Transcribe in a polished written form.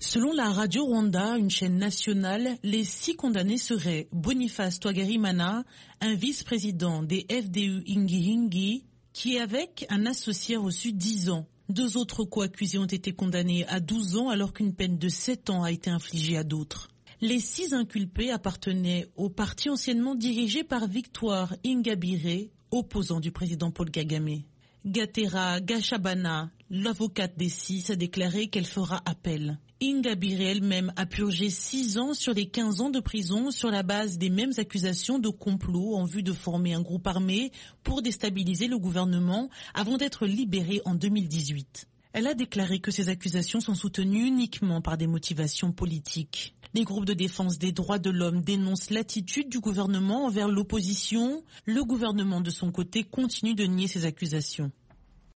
Selon la Radio Rwanda, une chaîne nationale, les 6 condamnés seraient Boniface Twagarimana, un vice-président des FDU Ingi, qui avec un associé a reçu 10 ans. 2 autres co-accusés ont été condamnés à 12 ans alors qu'une peine de 7 ans a été infligée à d'autres. Les 6 inculpés appartenaient au parti anciennement dirigé par Victoire Ingabire, opposant du président Paul Kagame. Gatera Gashabana, l'avocate des 6, a déclaré qu'elle fera appel. Ingabire elle-même a purgé 6 ans sur les 15 ans de prison sur la base des mêmes accusations de complot en vue de former un groupe armé pour déstabiliser le gouvernement avant d'être libérée en 2018. Elle a déclaré que ces accusations sont soutenues uniquement par des motivations politiques. Les groupes de défense des droits de l'homme dénoncent l'attitude du gouvernement envers l'opposition. Le gouvernement, de son côté, continue de nier ces accusations.